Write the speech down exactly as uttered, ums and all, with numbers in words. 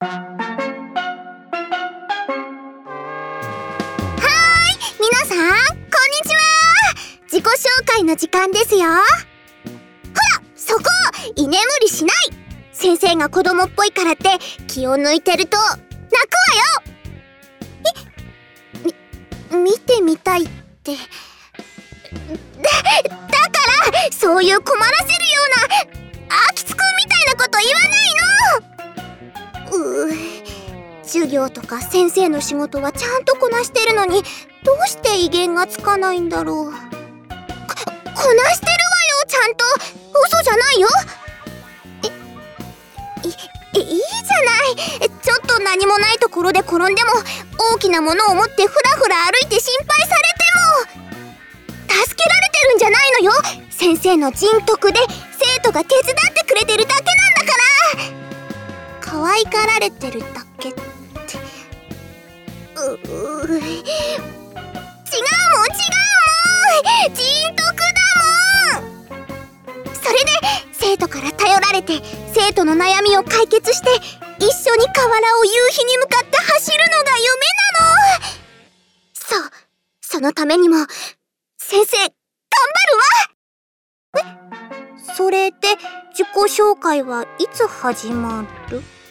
皆さん、こんにちは。自己紹介の時間ですよ。ほら、そこ、居眠りしない。先生が子供っぽいからって気を抜いてると泣くわよ。み、見てみたいって。だ、だからそういう困らせるようなあきつくんみたいなこと言わないの。うー、授業とか先生の仕事はちゃんとこなしてるのに、どうして威厳がつかないんだろう。こ、こなしてるわよ、ちゃんと。嘘じゃないよ。い、いいじゃない。ちょっと何もないところで転んでも、大きなものを持ってフラフラ歩いて心配されても助けられてるんじゃないのよ。先生の人徳で生徒が手伝ってくれてるだけなんだから。可愛がられてるだけって、うう違うもん違うもん、人徳だもん。それで生徒から頼られて、生徒の悩みを解決して一緒に河原を夕日に向かって走るのが夢なの。そう、そのためにも先生頑張るわ。え、それで自己紹介はいつ始まる？